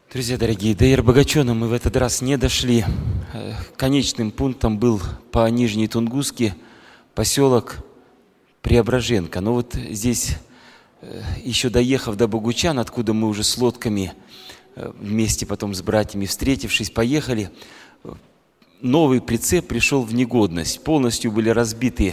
Друзья дорогие, до Ербогачона мы в этот раз не дошли. Конечным пунктом был по Нижней Тунгуске поселок Преображенка. Но вот здесь, еще доехав до Богучан, откуда мы уже с лодками вместе потом с братьями встретившись, поехали, новый прицеп пришел в негодность. Полностью были разбиты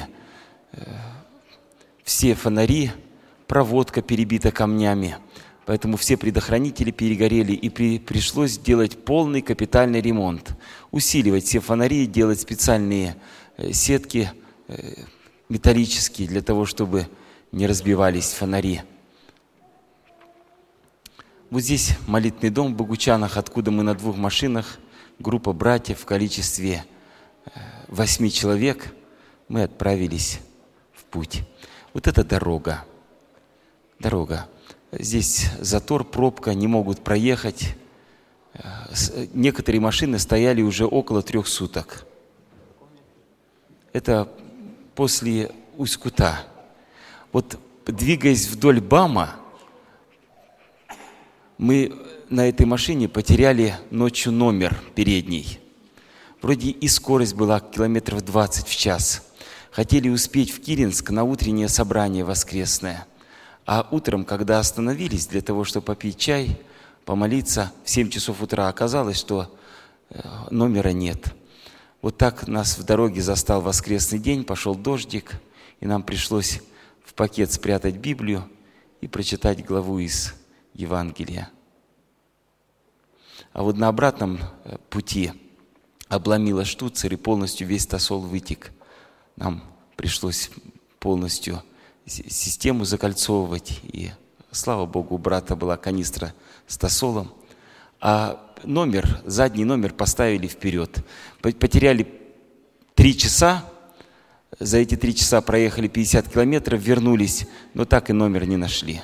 все фонари, проводка перебита камнями. Поэтому все предохранители перегорели, и пришлось делать полный капитальный ремонт. Усиливать все фонари, делать специальные сетки металлические для того, чтобы не разбивались фонари. Вот здесь молитвенный дом в Богучанах, откуда мы на 2 машинах, группа братьев в количестве 8 человек, мы отправились в путь. Вот это дорога. Дорога. Здесь затор, пробка, не могут проехать. Некоторые машины стояли уже около 3 суток. Это после Усть-Кута. Вот двигаясь вдоль БАМа, мы на этой машине потеряли ночью номер передний. Вроде и скорость была километров 20 в час. Хотели успеть в Киренск на утреннее собрание воскресное. А утром, когда остановились для того, чтобы попить чай, помолиться, в 7 часов утра оказалось, что номера нет. Вот так нас в дороге застал воскресный день, пошел дождик, и нам пришлось в пакет спрятать Библию и прочитать главу из Евангелия. А вот на обратном пути обломило штуцер, и полностью весь тосол вытек. Нам пришлось полностью систему закольцовывать, и, слава Богу, у брата была канистра с тосолом, а задний номер поставили вперед. Потеряли 3 часа, за эти 3 часа проехали 50 километров, вернулись, но так и номер не нашли.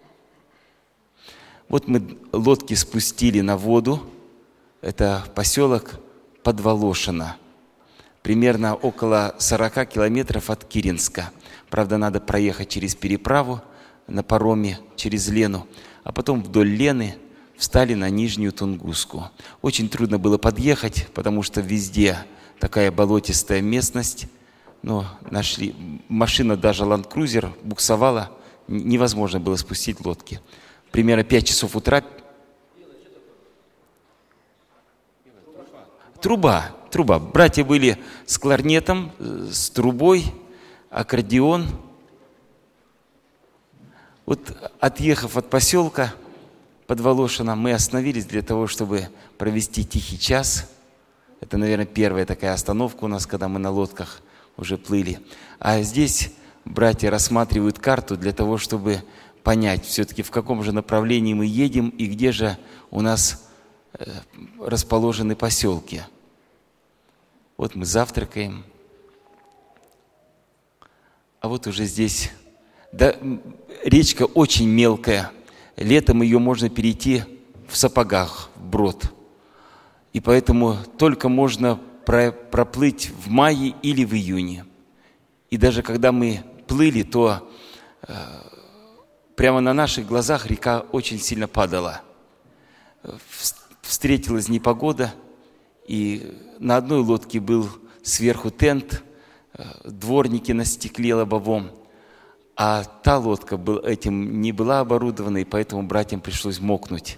Вот мы лодки спустили на воду, это поселок Подволошино, примерно около 40 километров от Киренска. Правда, надо проехать через переправу на пароме, через Лену, а потом вдоль Лены встали на Нижнюю Тунгуску. Очень трудно было подъехать, потому что везде такая болотистая местность, но нашли. Машина, даже ленд-крузер, буксовала, невозможно было спустить лодки. Примерно 5 часов утра. Труба. Братья были с кларнетом, с трубой, аккордеон. Вот отъехав от поселка Подволошино, мы остановились для того, чтобы провести тихий час. Это, наверное, первая такая остановка у нас, когда мы на лодках уже плыли. А здесь братья рассматривают карту для того, чтобы понять все-таки, в каком же направлении мы едем и где же у нас расположены поселки. Вот мы завтракаем. А вот уже здесь, да, речка очень мелкая. Летом ее можно перейти в сапогах вброд. И поэтому только можно проплыть в мае или в июне. И даже когда мы плыли, то прямо на наших глазах река очень сильно падала. Встретилась непогода, и на одной лодке был сверху тент, дворники на стекле лобовом, а та лодка этим не была оборудована, и поэтому братьям пришлось мокнуть.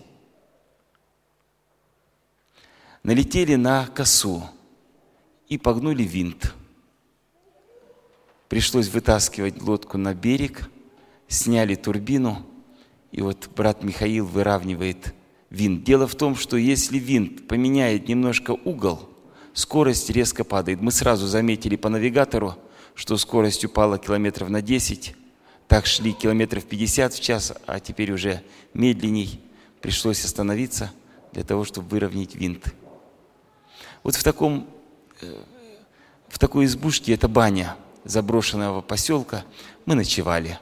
Налетели на косу и погнули винт. Пришлось вытаскивать лодку на берег, сняли турбину, и вот брат Михаил выравнивает винт. Дело в том, что если винт поменяет немножко угол, скорость резко падает. Мы сразу заметили по навигатору, что скорость упала километров на 10. Так шли километров 50 в час, а теперь уже медленней. Пришлось остановиться для того, чтобы выровнять винт. Вот в такой избушке, это баня заброшенного поселка, мы ночевали.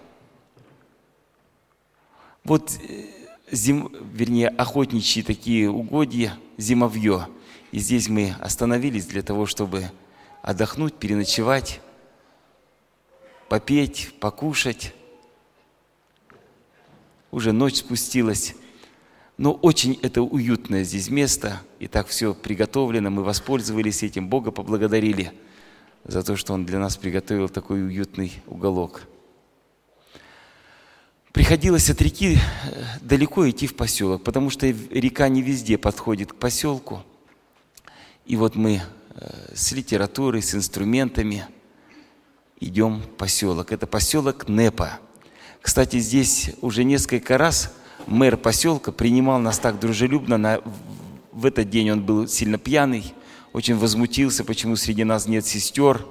Вот охотничьи такие угодья, зимовье. И здесь мы остановились для того, чтобы отдохнуть, переночевать, попеть, покушать. Уже ночь спустилась. Но очень это уютное здесь место, и так все приготовлено, мы воспользовались этим, Бога поблагодарили за то, что Он для нас приготовил такой уютный уголок. Приходилось от реки далеко идти в поселок, потому что река не везде подходит к поселку. И вот мы с литературой, с инструментами идем в поселок. Это поселок Непа. Кстати, здесь уже несколько раз мэр поселка принимал нас так дружелюбно. В этот день он был сильно пьяный, очень возмутился, почему среди нас нет сестер.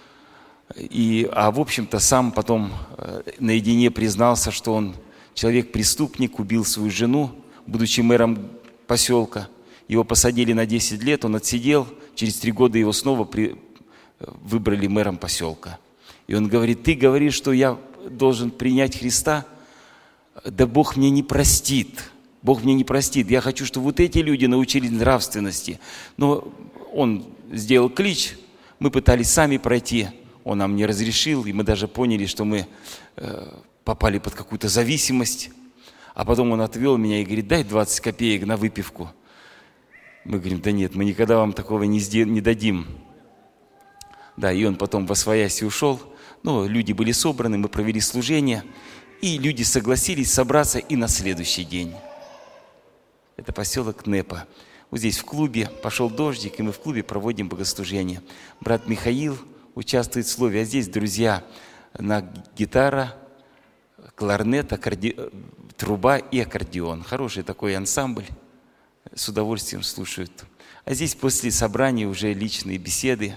А в общем-то сам потом наедине признался, что он человек-преступник, убил свою жену, будучи мэром поселка. Его посадили на 10 лет, он отсидел, через 3 года его снова выбрали мэром поселка. И он говорит: ты говоришь, что я должен принять Христа? Да Бог мне не простит. Бог мне не простит. Я хочу, чтобы вот эти люди научились нравственности. Но он сделал клич, мы пытались сами пройти, он нам не разрешил, и мы даже поняли, что мы попали под какую-то зависимость. А потом он отвел меня и говорит: дай 20 копеек на выпивку. Мы говорим: да нет, мы никогда вам такого не дадим. Да, и он потом восвояси ушел. Но люди были собраны, мы провели служение, и люди согласились собраться и на следующий день. Это поселок Непа. Вот здесь в клубе пошел дождик, и мы в клубе проводим богослужение. Брат Михаил участвует в слове, а здесь друзья на гитара, кларнет, труба и аккордеон. Хороший такой ансамбль, с удовольствием слушают. А здесь после собрания уже личные беседы.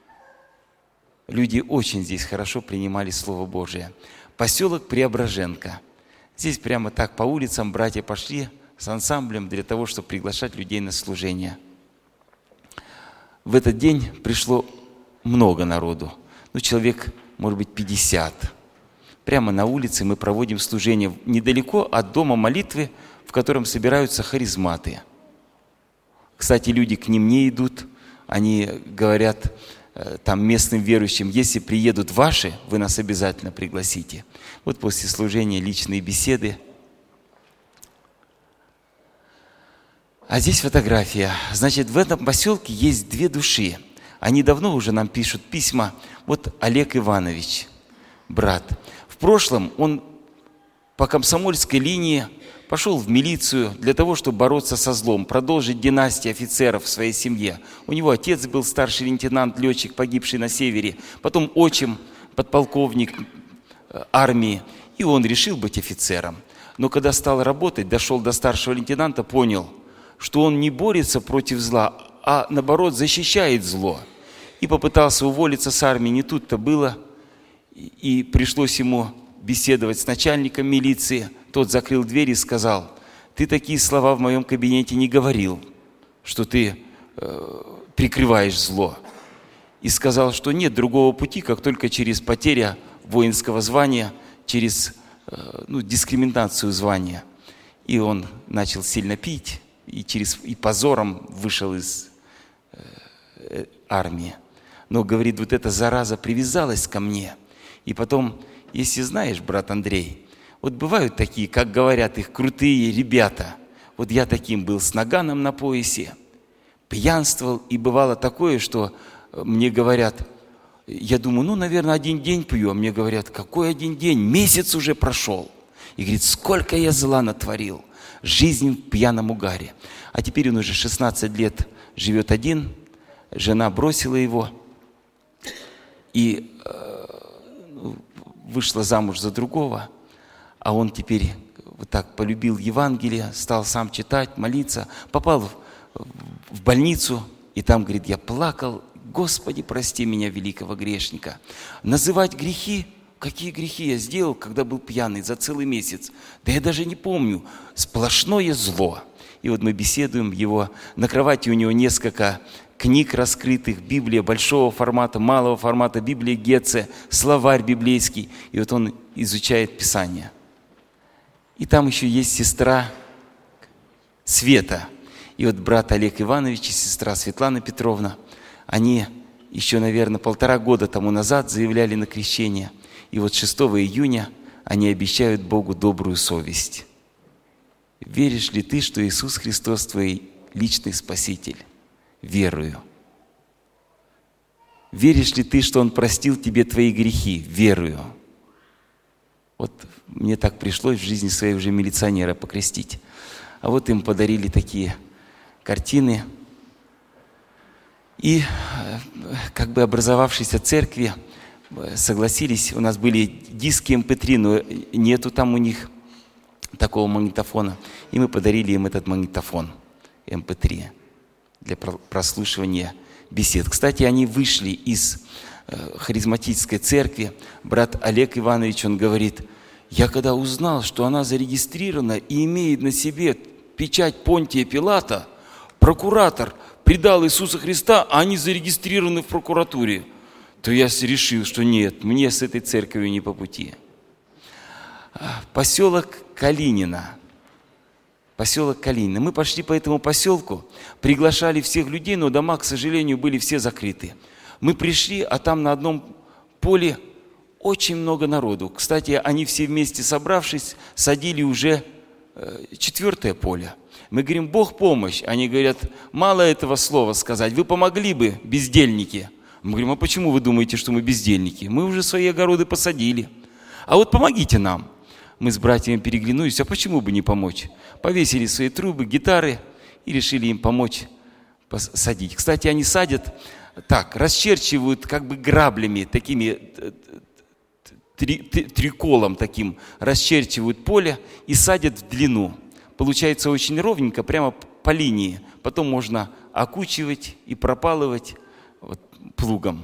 Люди очень здесь хорошо принимали Слово Божие. Поселок Преображенка. Здесь прямо так по улицам братья пошли с ансамблем для того, чтобы приглашать людей на служение. В этот день пришло много народу. Человек, может быть, 50. Прямо на улице мы проводим служение недалеко от дома молитвы, в котором собираются харизматы. Кстати, люди к ним не идут. Они говорят там местным верующим: если приедут ваши, вы нас обязательно пригласите. Вот после служения личные беседы. А здесь фотография. Значит, в этом поселке есть 2 души. Они давно уже нам пишут письма. Вот Олег Иванович, брат. В прошлом он по комсомольской линии пошел в милицию для того, чтобы бороться со злом, продолжить династию офицеров в своей семье. У него отец был старший лейтенант, летчик, погибший на севере. Потом отчим, подполковник армии. И он решил быть офицером. Но когда стал работать, дошел до старшего лейтенанта, понял, что он не борется против зла, а наоборот защищает зло. И попытался уволиться с армии. Не тут-то было. И пришлось ему беседовать с начальником милиции. Тот закрыл дверь и сказал: ты такие слова в моем кабинете не говорил, что ты прикрываешь зло. И сказал, что нет другого пути, как только через потерю воинского звания, через дискриминацию звания. И он начал сильно пить, и позором вышел из армии. Но, говорит, вот эта зараза привязалась ко мне. И потом, если знаешь, брат Андрей, вот бывают такие, как говорят их, крутые ребята. Вот я таким был с наганом на поясе, пьянствовал, и бывало такое, что мне говорят, я думаю, наверное, 1 день пью, а мне говорят: какой 1 день, месяц уже прошел. И говорит: сколько я зла натворил, жизнь в пьяном угаре. А теперь он уже 16 лет живет один, жена бросила его и вышла замуж за другого, а он теперь вот так полюбил Евангелие, стал сам читать, молиться, попал в больницу, и там, говорит, я плакал: Господи, прости меня, великого грешника. Называть грехи? Какие грехи я сделал, когда был пьяный за целый месяц? Да я даже не помню. Сплошное зло. И вот мы беседуем его. На кровати у него несколько книг раскрытых, Библия большого формата, малого формата, Библия Гетце, словарь библейский. И вот он изучает Писание. И там еще есть сестра Света. И вот брат Олег Иванович и сестра Светлана Петровна, они еще, наверное, 1,5 года тому назад заявляли на крещение. И вот 6 июня они обещают Богу добрую совесть. Веришь ли ты, что Иисус Христос твой личный Спаситель? Верую. Веришь ли ты, что Он простил тебе твои грехи? Верую. Вот мне так пришлось в жизни своей уже милиционера покрестить. А вот им подарили такие картины. И как бы образовавшиеся церкви согласились, у нас были диски MP3, но нету там у них такого магнитофона. И мы подарили им этот магнитофон MP3 для прослушивания бесед. Кстати, они вышли из харизматической церкви. Брат Олег Иванович, он говорит: я когда узнал, что она зарегистрирована и имеет на себе печать Понтия Пилата, прокуратор предал Иисуса Христа, а они зарегистрированы в прокуратуре, то я решил, что нет, мне с этой церковью не по пути. Поселок Калинино. Поселок Калинино. Мы пошли по этому поселку, приглашали всех людей, но дома, к сожалению, были все закрыты. Мы пришли, а там на одном поле очень много народу. Кстати, они все вместе собравшись, садили уже 4-е поле. Мы говорим: Бог помощь. Они говорят: мало этого слова сказать, вы помогли бы, бездельники. Мы говорим: а почему вы думаете, что мы бездельники? Мы уже свои огороды посадили. А вот помогите нам. Мы с братьями переглянулись: а почему бы не помочь? Повесили свои трубы, гитары и решили им помочь посадить. Кстати, они садят так, расчерчивают как бы граблями, такими триколом таким, расчерчивают поле и садят в длину. Получается очень ровненько, прямо по линии. Потом можно окучивать и пропалывать вот плугом.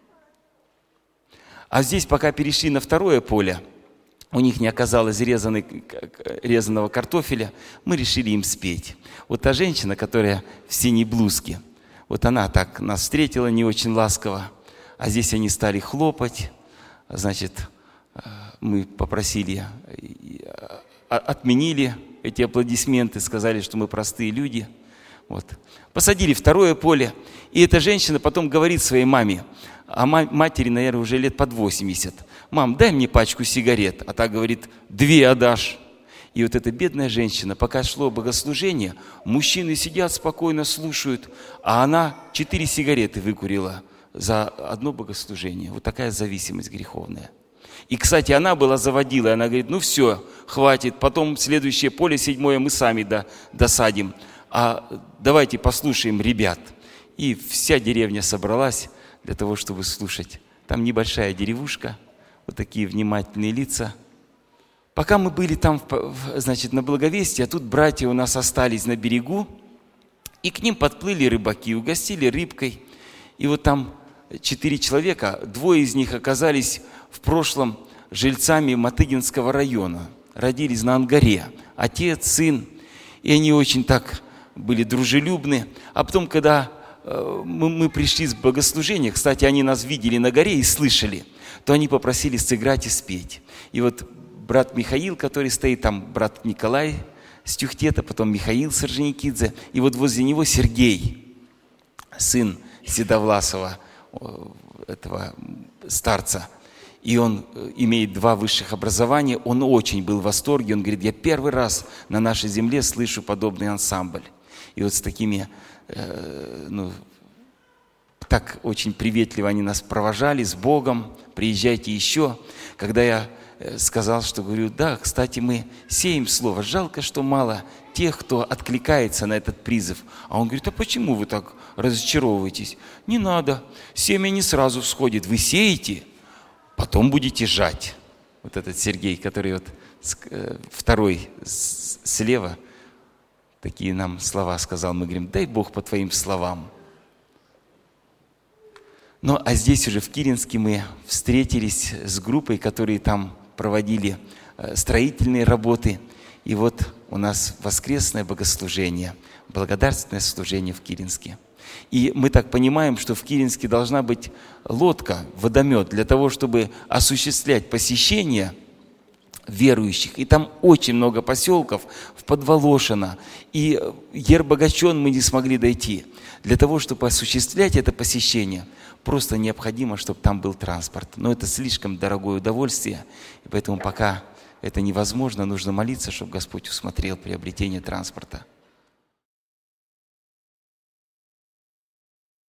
А здесь, пока перешли на 2-е поле, у них не оказалось резаного картофеля, мы решили им спеть. Вот та женщина, которая в синей блузке, вот она так нас встретила не очень ласково, а здесь они стали хлопать. Значит, мы попросили, отменили эти аплодисменты, сказали, что мы простые люди. Вот. Посадили 2-е поле, и эта женщина потом говорит своей маме, а матери, наверное, уже лет под 80. Мам, дай мне пачку сигарет. А та говорит: 2 отдашь. И вот эта бедная женщина, пока шло богослужение, мужчины сидят спокойно, слушают, а она 4 сигареты выкурила за одно богослужение. Вот такая зависимость греховная. И, кстати, она была заводилой. Она говорит: ну все, хватит, потом следующее поле, 7-е, мы сами досадим. А давайте послушаем ребят. И вся деревня собралась для того, чтобы слушать. Там небольшая деревушка, вот такие внимательные лица. Пока мы были там, значит, на Благовестии, а тут братья у нас остались на берегу, и к ним подплыли рыбаки, угостили рыбкой. И вот там 4 человека, 2 из них оказались в прошлом жильцами Матыгинского района, родились на Ангаре, отец, сын, и они очень так были дружелюбны. А потом, когда мы пришли с богослужения, кстати, они нас видели на горе и слышали, то они попросили сыграть и спеть. И вот брат Михаил, который стоит там, брат Николай с Тюхтета, потом Михаил Сорженикидзе, и вот возле него Сергей, сын Седовласова, этого старца. И он имеет 2 высших образования, он очень был в восторге, он говорит: я первый раз на нашей земле слышу подобный ансамбль. И вот с такими, так очень приветливо они нас провожали, с Богом, приезжайте еще. Когда я сказал, что говорю: да, кстати, мы сеем слово, жалко, что мало тех, кто откликается на этот призыв. А он говорит: а почему вы так разочаровываетесь? Не надо, семя не сразу всходит, вы сеете, потом будете жать. Вот этот Сергей, который вот 2-й слева, такие нам слова сказал. Мы говорим: дай Бог по твоим словам. Ну, а здесь уже в Киринске мы встретились с группой, которые там проводили строительные работы. И вот у нас воскресное богослужение, благодарственное служение в Киринске. И мы так понимаем, что в Киринске должна быть лодка, водомет, для того, чтобы осуществлять посещение верующих. И там очень много поселков, в Подволошино. И Ербогачон мы не смогли дойти. Для того, чтобы осуществлять это посещение, просто необходимо, чтобы там был транспорт. Но это слишком дорогое удовольствие. И поэтому пока это невозможно, нужно молиться, чтобы Господь усмотрел приобретение транспорта.